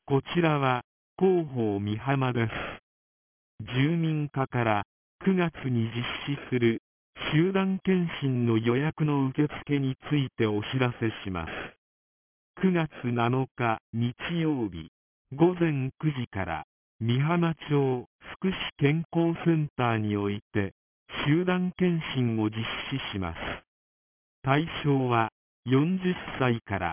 こちらは広報美浜です。住民課から9月に実施する集団検診の予約の受付についてお知らせします。9月7日日曜日午前9時から美浜町福祉健康センターにおいて集団検診を実施します。対象は40歳から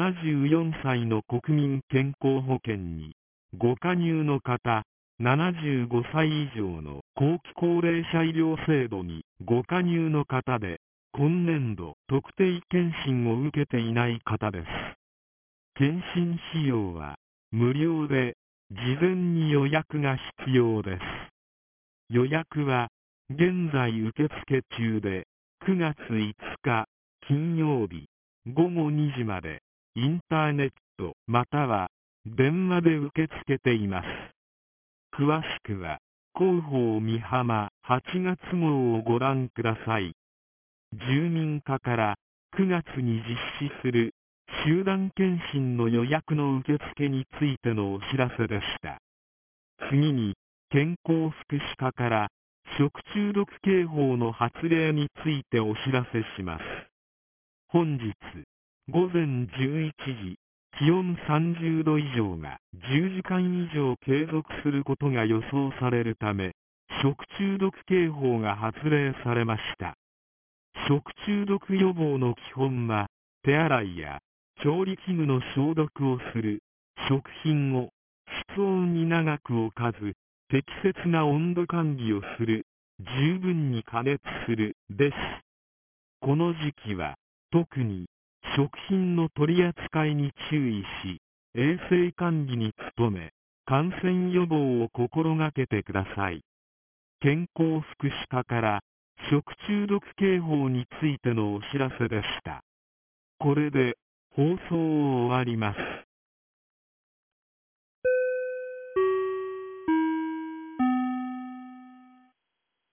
74歳の国民健康保険にご加入の方、75歳以上の後期高齢者医療制度にご加入の方で、今年度特定健診を受けていない方です。検診費用は無料で、事前に予約が必要です。予約は現在受付中で、9月5日金曜日午後2時までインターネットまたは電話で受け付けています。詳しくは広報美浜8月号をご覧ください。住民課から9月に実施する集団検診の予約の受付についてのお知らせでした。次に健康福祉課から食中毒警報の発令についてお知らせします。本日午前11時、気温30度以上が10時間以上継続することが予想されるため、食中毒警報が発令されました。食中毒予防の基本は、手洗いや調理器具の消毒をする、食品を室温に長く置かず、適切な温度管理をする、十分に加熱する、です。この時期は、特に食品の取り扱いに注意し、衛生管理に努め、感染予防を心がけてください。健康福祉課から食中毒警報についてのお知らせでした。これで放送を終わります。